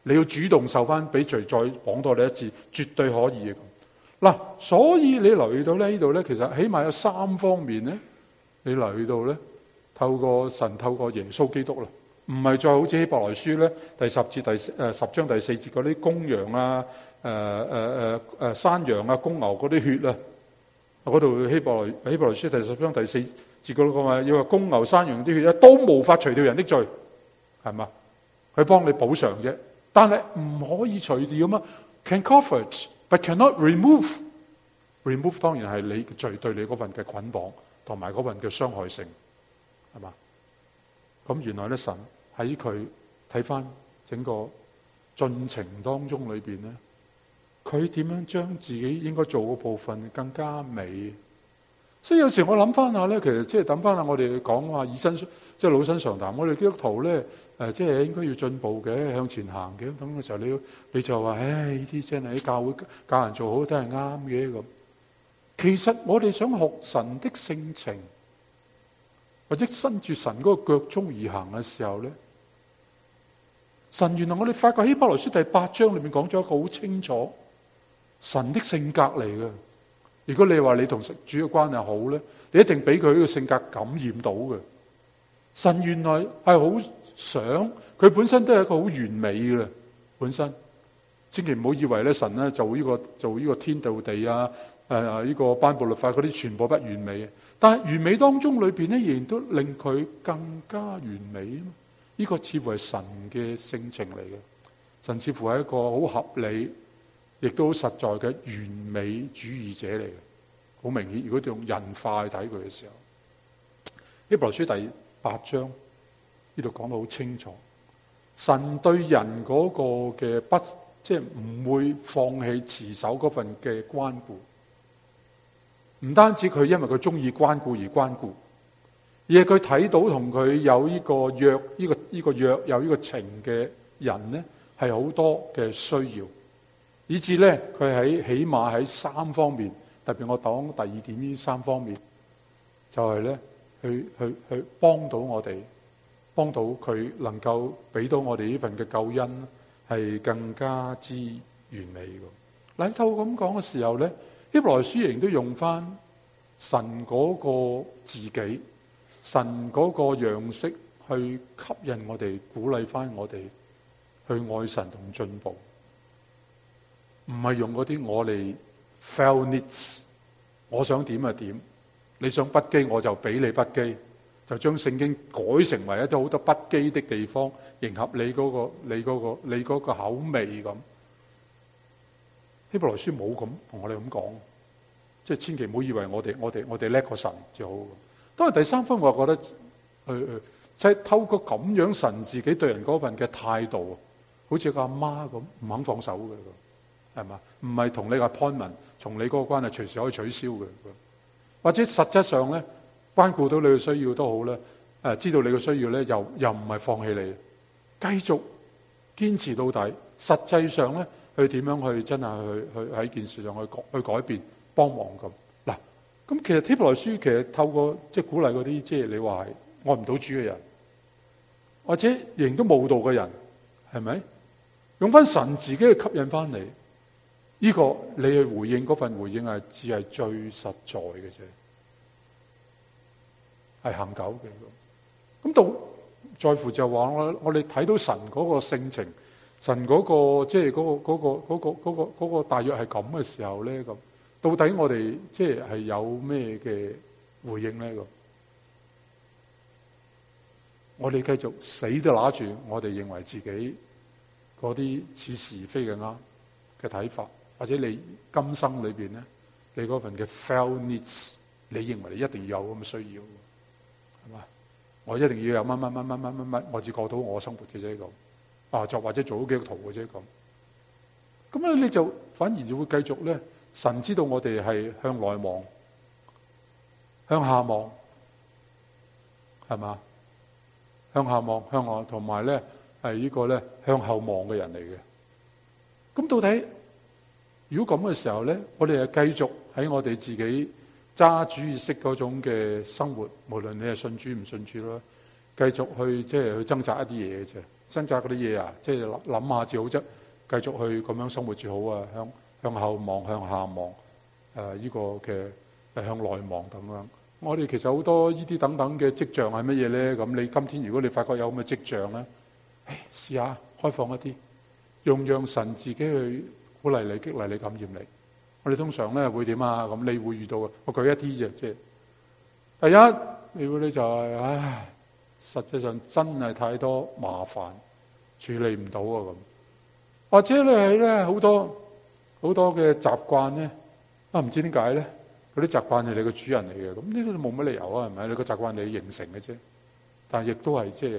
你要主動受翻，俾罪再綁多你一次，絕對可以嘅。嗱，所以你留意到咧，呢度咧，其實起碼有三方面咧，你留意到咧，透過神透過耶穌基督啦，唔係再好似希伯來書咧第十節第誒十章第四節嗰啲公羊啊、誒誒誒誒山羊啊、公牛嗰啲血啊，嗰度希伯來希伯來書第十章第四節嗰度講話，要話公牛山羊啲血咧都無法除掉人的罪，係嘛？佢幫你補償啫，但係唔可以除掉嘛。Can cover it, but cannot remove. Remove 當然係你罪對你嗰份嘅捆綁同埋嗰份嘅傷害性，係嘛？咁原來咧，神喺佢睇翻整個進程當中裏邊咧，佢點樣將自己應該做嘅部分更加美？所以有時我諗翻下咧，其實即係等翻下我哋講話以身即係老生常談，我哋基督徒咧誒，即係應該要進步嘅，向前行嘅。咁嘅時候你要你就話，唉，呢啲真係喺教會教人做好都係啱嘅咁。其實我哋想學神的性情，或者伸住神嗰個腳蹤而行嘅時候咧，神原來我哋發覺希伯來書第八章裏面講咗一個好清楚神的性格嚟嘅。如果你話你同主嘅關係好咧，你一定俾佢呢個性格感染到嘅。神原來係好想，佢本身都係一個好完美嘅本身。千祈唔好以為咧神咧做呢個做呢個天道地啊，誒呢個頒布律法嗰啲全部不完美嘅。但係完美當中裏邊咧，仍然都令佢更加完美。呢個似乎係神嘅性情嚟嘅。神似乎係一個好合理，亦都好實在嘅完美主義者嚟嘅。好明顯，如果用人化去睇佢嘅時候，希伯來書第八章呢度講得好清楚，神對人嗰個嘅不。即係唔會放棄持守嗰份嘅關顧，唔單止佢因為佢中意關顧而關顧，而係佢睇到同佢有呢個約、呢個呢個約有呢個情嘅人咧，係好多嘅需要，以至咧佢喺起碼喺三方面，特別我講第二點呢三方面，就係咧去去去幫到我哋，幫到佢能夠俾到我哋呢份嘅救恩。係更加之完美嘅。嗱，透過咁講嘅時候咧，希伯來書仍然都用翻神嗰個自己，神嗰個樣式去吸引我哋，鼓勵翻我哋去愛神同進步。唔係用嗰啲我哋 felt needs， 我想點就點，你想不羈我就俾你不羈，就將聖經改成為一啲好多不羈的地方。迎合你嗰個、你嗰個、你嗰個口味咁，希伯來書冇咁同我哋咁講，即係千祈唔好以為我哋、我哋、我哋叻過神就好。當然第三分，我覺得，誒、呃、誒，就係透過咁樣神自己對人嗰份嘅態度，好似個阿媽咁，唔肯放手嘅，係嘛？唔係同你個 appointment，從你嗰個關係隨時可以取消嘅，或者實質上咧，關顧到你嘅需要都好咧，誒，知道你嘅需要咧，又又唔係放棄你。繼續堅持到底，實際上咧，佢點樣去真係去去喺件事上去改去改變幫忙咁嗱？咁其實希伯來書其實透過即係鼓勵嗰啲即係你話係愛唔到主嘅人，或者仍然都冇道嘅人，係咪用翻神自己去吸引翻你？呢個你去回應嗰份回應係只係最實在嘅啫，係恒久嘅咁。咁到。在乎就話我我哋睇到神嗰個性情，神嗰個即係嗰個嗰個嗰個嗰個嗰個大約係咁嘅時候咧，咁到底我哋即係係有咩嘅回應咧？咁我哋繼續死都拿住我哋認為自己嗰啲似是而非嘅啱嘅睇法，或者你今生裏邊咧，你嗰份嘅 felt needs， 你認為你一定要有咁嘅需要，係嘛？我一定要有乜乜乜乜乜乜乜，我只過到我生活嘅啫咁，啊，作或者做好基督徒嘅啫咁。咁咧你就反而就會繼續咧，神知道我哋係向內望、向下望，係嘛？向下望、向外，同埋咧係呢個咧向後望嘅人嚟嘅。咁到底如果咁嘅時候咧，我哋係繼續喺我哋自己揸主意識嗰種嘅生活，無論你係信主唔信主啦， 繼續去即係去掙扎一啲嘢嘅啫。掙扎嗰啲嘢啊，即係諗下至好啫，繼續去咁樣生活至好啊。向向後望，向下望，誒、呃、依、這個嘅誒向內望咁樣。我哋其實好多呢啲等等嘅跡象係乜嘢咧？咁你今天如果你發覺有咁嘅跡象咧，誒試下開放一啲，用讓神自己去鼓勵你、激勵你、感染你。我哋通常咧會點啊？咁你會遇到嘅，我舉一啲啫，即係第一，你會咧就係、是、唉，實際上真係太多麻煩處理唔到啊咁，或者你係咧好多好多嘅習慣咧，啊唔知點解咧？嗰啲習慣係你個主人嚟嘅，咁呢啲冇乜理由啊，係咪？你個習慣你形成嘅啫，但係亦都係即係，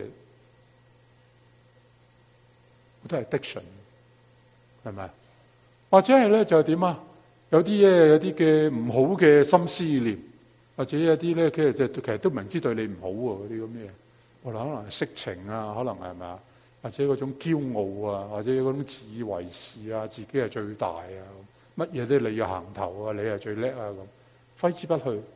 都係 addiction，係咪？或者係咧就係點啊？有啲嘢有啲嘅唔好嘅心思念，或者有啲咧其實其實都明知對你唔好喎，嗰啲咁嘅，可能可能係色情啊，可能係咪啊？或者嗰種驕傲啊，或者嗰種自以為是啊，自己係最大啊，乜嘢都你要行頭啊，你係最叻啊咁。揮之不去，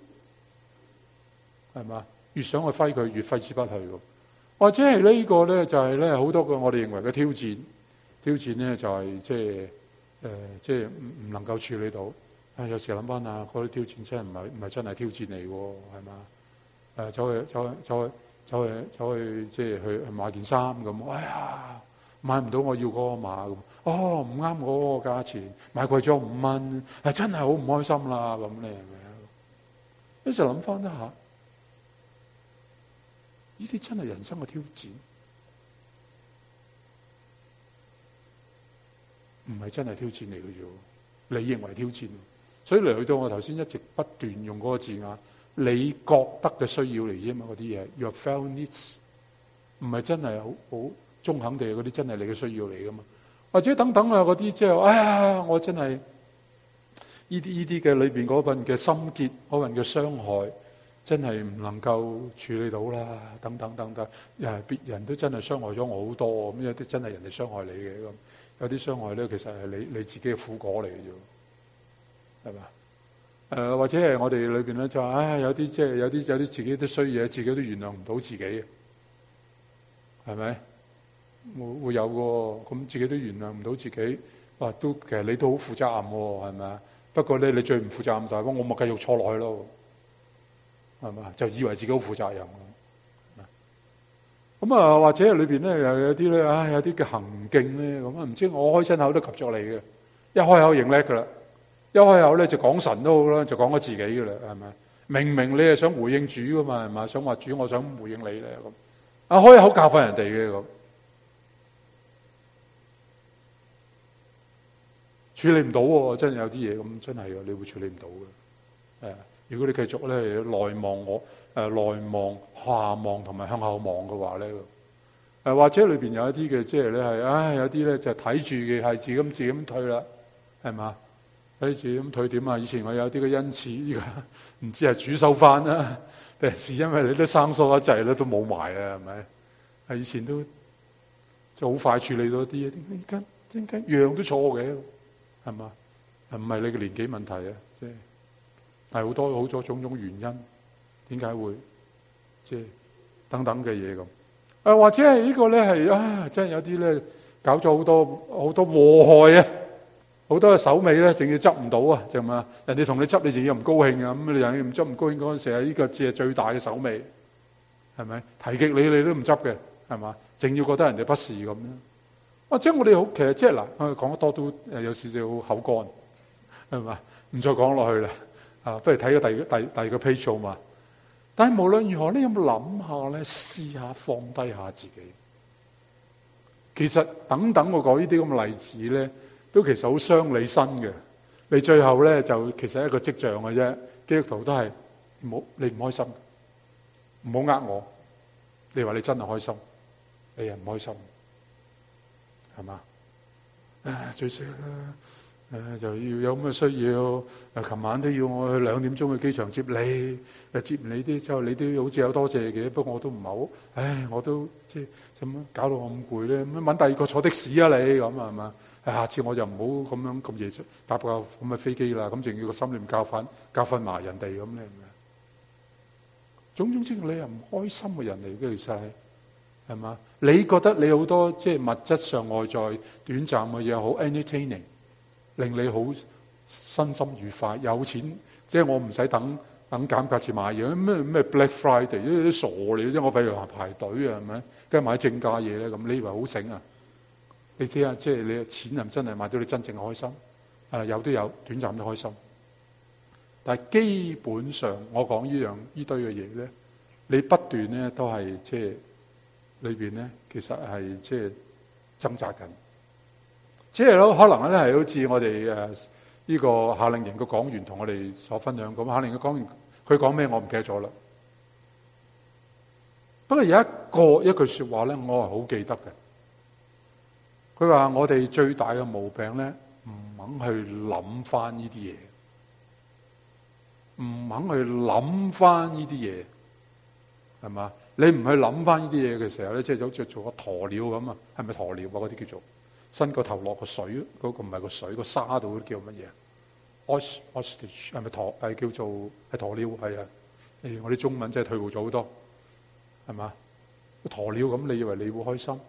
係嘛？越想去揮佢，越揮之不去咁。或者係呢個咧，就係咧好多個我哋認為嘅挑戰，挑戰咧就係即係誒，即係唔唔能夠處理到。啊，有時諗翻啊，嗰啲挑戰真係唔係唔係真係挑戰嚟喎，係嘛？誒，走去走去走去走去走去即係去去買件衫咁，哎呀！買唔到我要嗰個碼咁，哦唔啱嗰個價錢，買貴咗五蚊，係真係好唔開心啦咁咧，係咪啊？一時諗翻一下，呢啲真係人生嘅挑戰，唔係真係挑戰嚟嘅啫。你認為挑戰，所以嚟去到我頭先一直不斷用嗰個字眼，你覺得嘅需要嚟啫嘛？嗰啲嘢 ，your felt needs， 唔係真係好好。中肯地嗰啲真係你嘅需要嚟噶嘛？或者等等啊嗰啲即係，哎呀，我真係呢啲呢啲嘅裏邊嗰份嘅心結，嗰份嘅傷害，真係唔能夠處理到啦。等等等等，又係別人都真係傷害咗我好多，咁有啲真係人哋傷害你嘅咁，有啲傷害咧其實係你你自己嘅苦果嚟嘅啫，係嘛？誒、呃、或者係我哋裏邊咧就話，唉、哎，有啲即係有啲有啲自己都衰嘢，自己都原諒唔到自己，係咪？會會有個咁自己都原諒唔到自己，哇！都其實你都好負責任喎，係咪啊？不過咧，你最唔負責任就係我咪繼續錯落去咯，係咪啊？就以為自己好負責任咁啊，或者裏邊咧又有啲咧，唉，有啲嘅行徑咧咁啊，唔知我開親口都及咗你嘅，一開口認叻噶啦，一開口咧就講神都好啦，就講咗自己噶啦，係咪？明明你係想回應主噶嘛，係咪？想話主，我想回應你咧咁，啊開口教訓人哋嘅咁。處理唔到喎，真係有啲嘢咁，真係嘅，你會處理唔到嘅。誒，如果你繼續咧內望我，誒內望下望同埋向後望嘅話咧，誒或者裏邊有一啲嘅，即係咧係，唉有啲咧就睇住嘅係自己咁自己咁退啦，係嘛？睇住咁退點啊？以前我有啲嘅恩賜，依家唔知係主收翻啦，定係因為你都生疏一滯咧，都冇埋啦，係咪？係以前都就好快處理到啲嘢，點解點解樣都錯嘅？係嘛？唔係你嘅年紀問題啊，即係係好多好多種種原因，點解會即係等等嘅嘢咁？誒，或者係呢個咧係啊，真係有啲咧搞咗好多好多禍害啊，好多嘅手尾咧，仲要執唔到啊，就嘛？人哋同你執，你仲要唔高興啊？咁你人唔執唔高興嗰陣時，係呢個只係最大嘅手尾，係咪？提極你你都唔執嘅，係嘛？淨要覺得人哋不是咁樣。或者我哋好，其實即係嗱，講得多都誒有少少口乾，係嘛？唔再講落去啦，啊，不如睇個第第第二個 page 好嘛？但係無論如何咧，你有冇諗下咧？試下放低下自己。其實等等我講呢啲咁嘅例子咧，都其實好傷你身嘅。你最後咧就其實係一個跡象嘅啫。基督徒都係唔好，你唔開心，唔好呃我。你話你真係開心，你係唔開心。係嘛？誒，最衰啦！誒，就要有咁嘅需要。誒，琴晚都要我去兩點鐘去機場接你。誒，接唔你啲之後，你都好似有多謝嘅。不過我都唔係好。唉，我都即係點樣搞到我咁攰咧？咁揾第二個坐的士啊！你咁係嘛？下次我就唔好咁樣咁夜搭架咁嘅飛機啦。咁仲要個心裏面教訓教訓埋人哋咁咧。 種種之後你係唔開心嘅人嚟嘅，其實係係嘛？你覺得你好多即係物質上外在短暫嘅嘢好 entertaining， 令你好身心愉快，有錢即係我唔使等等減價節買嘢，咩咩 Black Friday 啲傻嚟，即係我譬如話排隊啊，係咪？梗係買正價嘢咧，咁你以為好醒啊？你睇下，即係你嘅錢係咪真係買到你真正嘅開心？誒，有都有短暫嘅開心，但係基本上我講呢樣呢堆嘅嘢咧，你不斷咧都係即係裏邊咧，其實係即係掙扎緊。即係咯，可能咧係好似我哋誒呢個夏令營嘅講員同我哋所分享咁，夏令營嘅講員佢講咩我唔記得咗啦。不過有一個一句說話咧，我係好記得嘅。佢話我哋最大嘅毛病咧，唔肯去諗翻呢啲嘢，唔肯去諗翻呢啲嘢，係嘛？你唔去諗翻呢啲嘢嘅時候咧，即係好似做個鴕鳥咁啊？係咪鴕鳥啊？嗰啲叫做伸個頭落個水，嗰個唔係個水個沙度叫乜嘢 ？Ostrich 係咪鴕？係叫做係鴕鳥係啊？誒，我啲中文真係退步咗好多，係嘛？個鴕鳥咁，你以為你會開心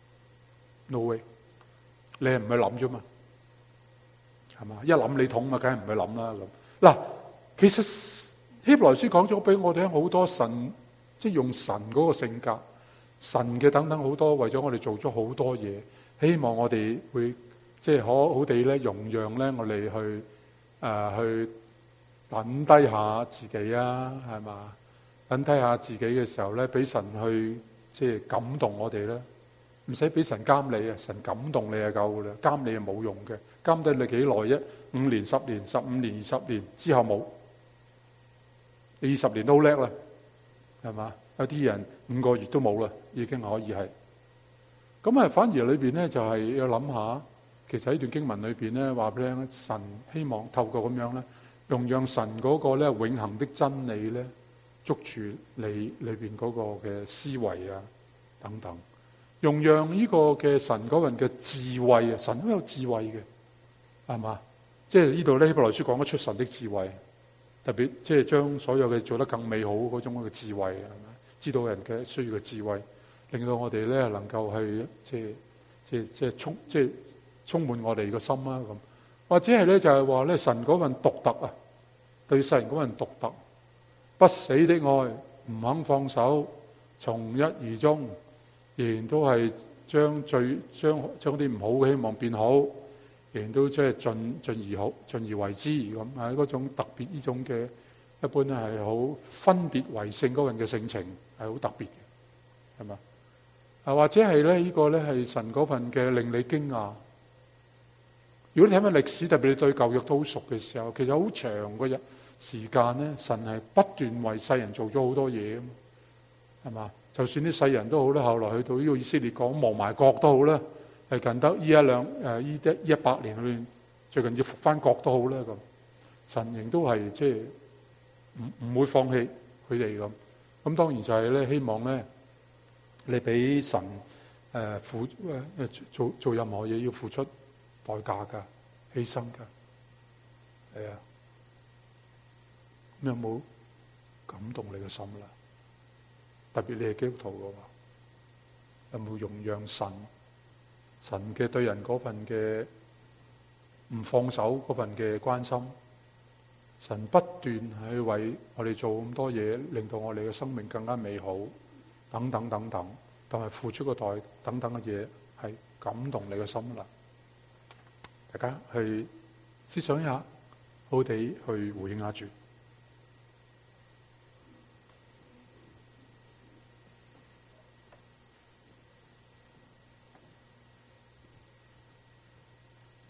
？No way， 你係唔去諗啫嘛？係嘛？一諗你痛啊，梗係唔去諗啦咁。嗱，其實希伯來書講咗俾我哋好多神，即係用神嗰個性格、神嘅等等好多，為咗我哋做咗好多嘢，希望我哋會即係好好地咧容讓咧我哋去誒、呃、去等低下自己啊，係嘛？等低下自己嘅時候咧，俾神去即係感動我哋咧。唔使俾神監你啊，神感動你就夠噶啦，監你係冇用嘅，監得你幾耐啫？五年、十年、十五年、二十年之後冇，你二十年都好叻啦，係嘛？有啲人五個月都冇啦，已經可以係。咁啊，反而裏邊咧就係要諗下，其實呢段經文裏邊咧話俾你聽，神希望透過咁樣咧，用讓神嗰個咧永恆的真理咧捉住你裏邊嗰個嘅思維啊等等。用讓呢個嘅神嗰份嘅智慧啊，神都有智慧嘅，係嘛？即係呢度咧希伯來書講得出神的智慧，特別即係將所有嘅做得更美好嗰種嘅智慧，係咪？知道人嘅需要嘅智慧，令到我哋咧能夠去即係即係即係充即係充滿我哋個心啦咁。或者係咧就係話咧神嗰份獨特啊，對世人嗰份獨特，不死的愛，唔肯放手，從一而終。仍然都係將最將將啲唔好嘅希望變好，仍然都即係盡盡而好，盡而為之咁。係嗰種特別呢種嘅，一般咧係好分別為聖嗰份嘅性情係好特別嘅，係嘛？啊或者係咧呢個咧係神嗰份嘅令你驚訝。如果你睇翻歷史，特別你對舊約都好熟嘅時候，其實好長嘅日時間咧，神係不斷為世人做咗好多嘢，係嘛？就算啲世人都好啦，後來去到呢個以色列講亡埋國都好啦，係近得呢一兩誒呢一一百年裏面，最近要復翻國都好啦咁，神仍都係即係唔唔會放棄佢哋咁。咁當然就係咧，希望咧你俾神誒付誒做做任何嘢要付出代價㗎、犧牲㗎，係啊。咁有冇感動你嘅心啦？特別你係基督徒嘅話，有冇容讓神神嘅對人嗰份嘅唔放手嗰份嘅關心？神不斷去為我哋做咁多嘢，令到我哋嘅生命更加美好，等等等等，但係付出個代等等嘅嘢係感動你嘅心啦。大家去思想一下，好地去回應下主。